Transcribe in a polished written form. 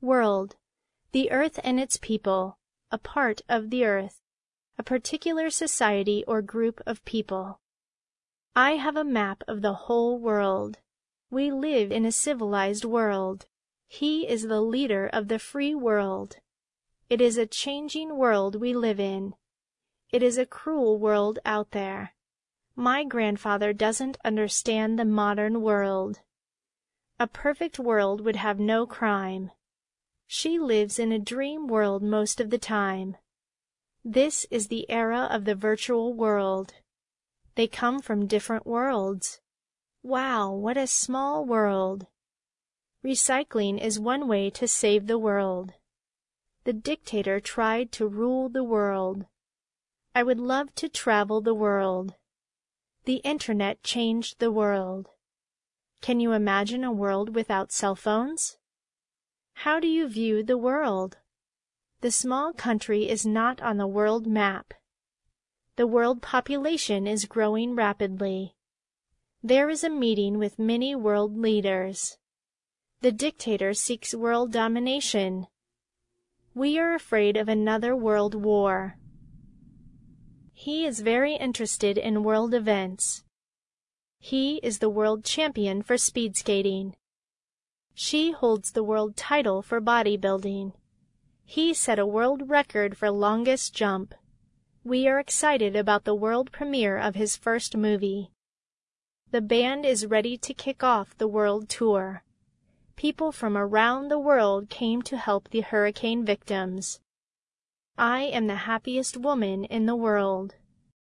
World, the earth and its people, a part of the earth, a particular society or group of people. I have a map of the whole world. We live in a civilized world. He is the leader of the free world. It is a changing world we live in. It is a cruel world out there. My grandfather doesn't understand the modern world. A perfect world would have no crime. She lives in a dream world most of the time. This is the era of the virtual world. They come from different worlds. Wow, what a small world! Recycling is one way to save the world. The dictator tried to rule the world. I would love to travel the world. The internet changed the world. Can you imagine a world without cell phones? How do you view the world? The small country is not on the world map. The world population is growing rapidly. There is a meeting with many world leaders. The dictator seeks world domination. We are afraid of another world war. He is very interested in world events. He is the world champion for speed skating. She holds the world title for bodybuilding. He set a world record for longest jump. We are excited about the world premiere of his first movie. The band is ready to kick off the world tour. People from around the world came to help the hurricane victims. I am the happiest woman in the world.